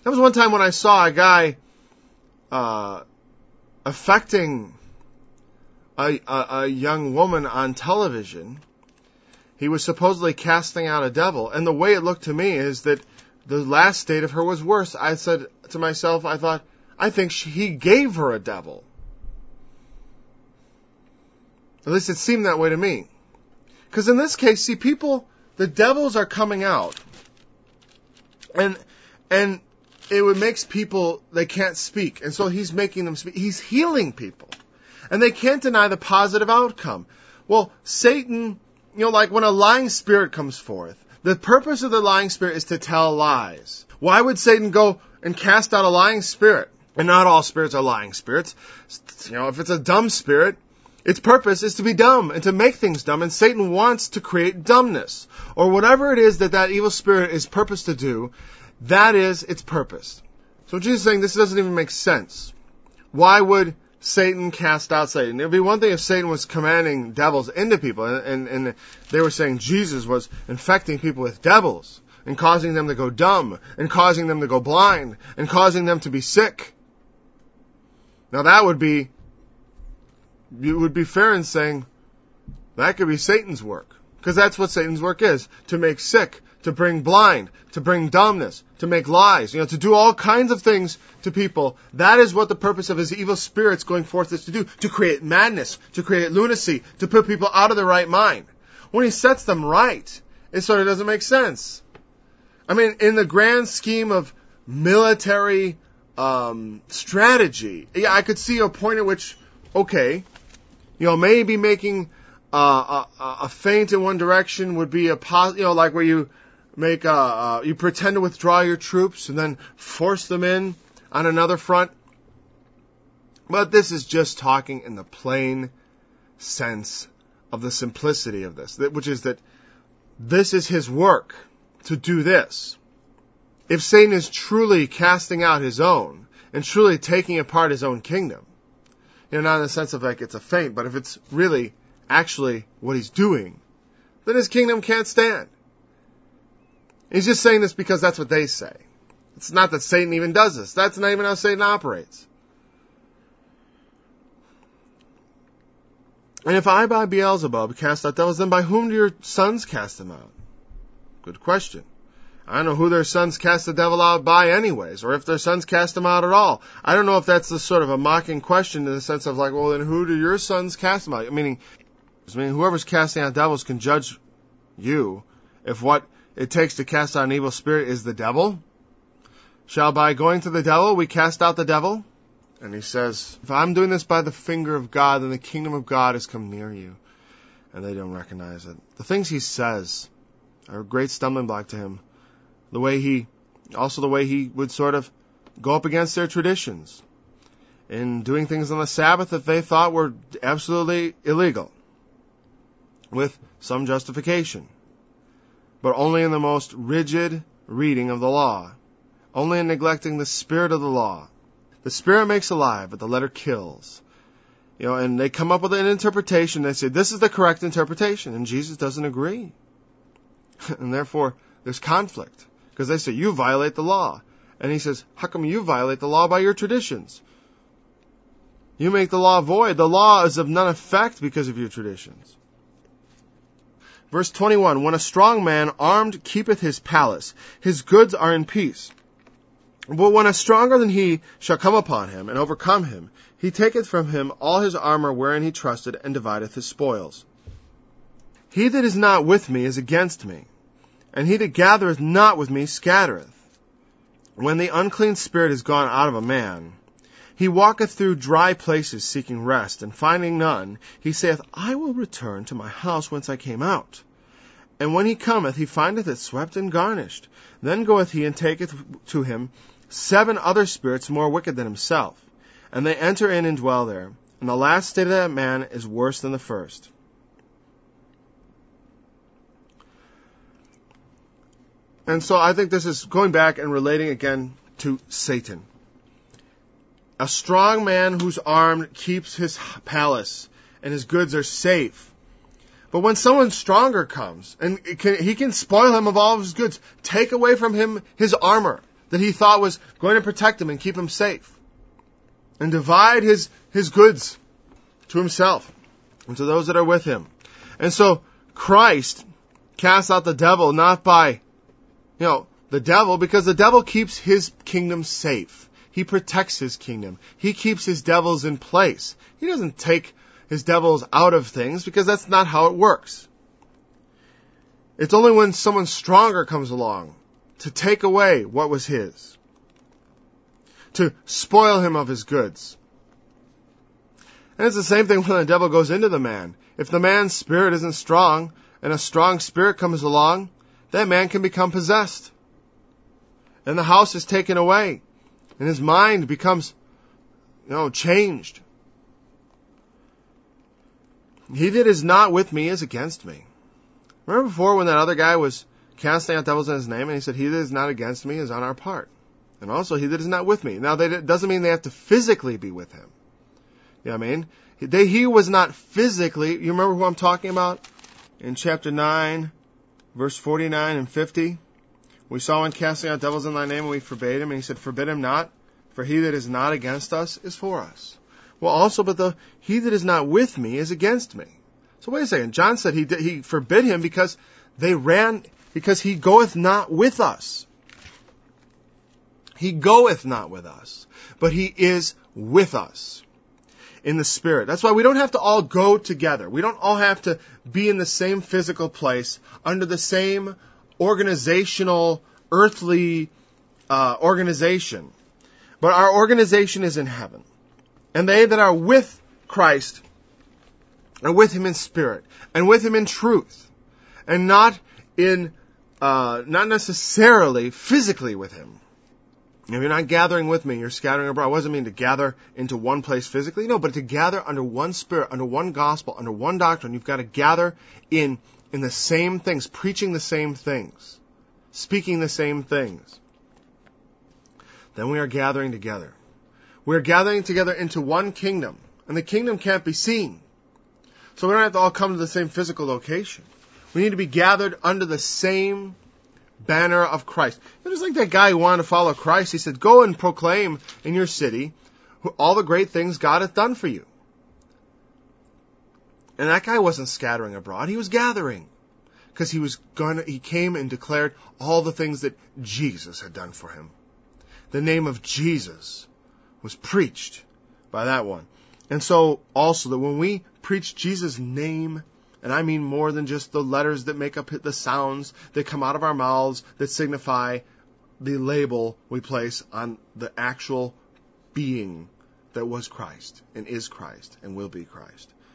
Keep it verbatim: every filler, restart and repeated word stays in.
There was one time when I saw a guy uh, affecting a, a, a young woman on television. He was supposedly casting out a devil, and the way it looked to me is that the last state of her was worse. I said to myself, I thought, I think she, he gave her a devil. At least it seemed that way to me. Because in this case, see, people, the devils are coming out, and and it makes people, they can't speak. And so he's making them speak. He's healing people. And they can't deny the positive outcome. Well, Satan, you know, like when a lying spirit comes forth, the purpose of the lying spirit is to tell lies. Why would Satan go and cast out a lying spirit? And not all spirits are lying spirits. You know, if it's a dumb spirit, its purpose is to be dumb and to make things dumb. And Satan wants to create dumbness. Or whatever it is that that evil spirit is purposed to do, that is its purpose. So Jesus is saying this doesn't even make sense. Why would Satan cast out Satan? It would be one thing if Satan was commanding devils into people, and, and, and they were saying Jesus was infecting people with devils, and causing them to go dumb, and causing them to go blind, and causing them to be sick. Now that would be, you would be fair in saying, that could be Satan's work. Because that's what Satan's work is, to make sick, to bring blind, to bring dumbness, to make lies, you know, to do all kinds of things to people. That is what the purpose of his evil spirits going forth is to do, to create madness, to create lunacy, to put people out of their right mind. When he sets them right, it sort of doesn't make sense. I mean, in the grand scheme of military um, strategy, yeah, I could see a point at which, okay, you know, maybe making uh, a, a feint in one direction would be a pos- you know, like where you make a, uh, you pretend to withdraw your troops and then force them in on another front. But this is just talking in the plain sense of the simplicity of this, which is that this is his work to do this. If Satan is truly casting out his own and truly taking apart his own kingdom, you know, not in the sense of like it's a feint, but if it's really actually what he's doing, then his kingdom can't stand. He's just saying this because that's what they say. It's not that Satan even does this. That's not even how Satan operates. And if I by Beelzebub cast out devils, then by whom do your sons cast them out? Good question. I don't know who their sons cast the devil out by anyways, or if their sons cast them out at all. I don't know if that's the sort of a mocking question in the sense of like, well, then who do your sons cast them out? Meaning, I mean, whoever's casting out devils can judge you if what it takes to cast out an evil spirit is the devil. Shall by going to the devil we cast out the devil? And he says, if I'm doing this by the finger of God, then the kingdom of God has come near you. And they don't recognize it. The things he says are a great stumbling block to him. The way he, also the way he would sort of go up against their traditions in doing things on the Sabbath that they thought were absolutely illegal, with some justification, but only in the most rigid reading of the law, only in neglecting the spirit of the law. The spirit makes alive, but the letter kills. You know, and they come up with an interpretation. They say, this is the correct interpretation, and Jesus doesn't agree. And therefore, there's conflict. Because they say, you violate the law. And he says, how come you violate the law by your traditions? You make the law void. The law is of none effect because of your traditions. Verse twenty-one, when a strong man armed keepeth his palace, his goods are in peace. But when a stronger than he shall come upon him and overcome him, he taketh from him all his armor wherein he trusted, and divideth his spoils. He that is not with me is against me, and he that gathereth not with me scattereth. When the unclean spirit is gone out of a man, he walketh through dry places seeking rest, and finding none, he saith, I will return to my house whence I came out. And when he cometh, he findeth it swept and garnished. Then goeth he and taketh to him seven other spirits more wicked than himself, and they enter in and dwell there. And the last state of that man is worse than the first. And so I think this is going back and relating again to Satan. A strong man who's armed keeps his palace, and his goods are safe. But when someone stronger comes, and it can, he can spoil him of all of his goods, take away from him his armor, that he thought was going to protect him and keep him safe, and divide his, his goods to himself and to those that are with him. And so Christ casts out the devil not by, you know, the devil, because the devil keeps his kingdom safe. He protects his kingdom. He keeps his devils in place. He doesn't take his devils out of things, because that's not how it works. It's only when someone stronger comes along to take away what was his, to spoil him of his goods. And it's the same thing when the devil goes into the man. If the man's spirit isn't strong, and a strong spirit comes along, that man can become possessed. And the house is taken away, and his mind becomes, you know, changed. He that is not with me is against me. Remember before when that other guy was casting out devils in his name, and he said, he that is not against me is on our part. And also, he that is not with me. Now, that doesn't mean they have to physically be with him. You know what I mean? They, he was not physically, you remember who I'm talking about? In chapter nine, verse forty-nine and fifty. We saw him casting out devils in thy name, and we forbade him. And he said, forbid him not, for he that is not against us is for us. Well, also, but the he that is not with me is against me. So wait a second. John said he did, he forbid him because they ran, because he goeth not with us. He goeth not with us, but he is with us in the Spirit. That's why we don't have to all go together. We don't all have to be in the same physical place under the same organizational, earthly uh, organization. But our organization is in heaven. And they that are with Christ are with him in spirit and with him in truth, and not in, uh, not necessarily physically with him. If you're not gathering with me, you're scattering abroad. It doesn't mean to gather into one place physically. No, but to gather under one spirit, under one gospel, under one doctrine. You've got to gather in, in the same things, preaching the same things, speaking the same things. Then we are gathering together. We are gathering together into one kingdom, and the kingdom can't be seen. So we don't have to all come to the same physical location. We need to be gathered under the same banner of Christ. It was like that guy who wanted to follow Christ. He said, go and proclaim in your city all the great things God hath done for you. And that guy wasn't scattering abroad. He was gathering. Because he was gonna, he came and declared all the things that Jesus had done for him. The name of Jesus was preached by that one. And so also that when we preach Jesus' name, and I mean more than just the letters that make up the sounds that come out of our mouths that signify the label we place on the actual being that was Christ and is Christ and will be Christ.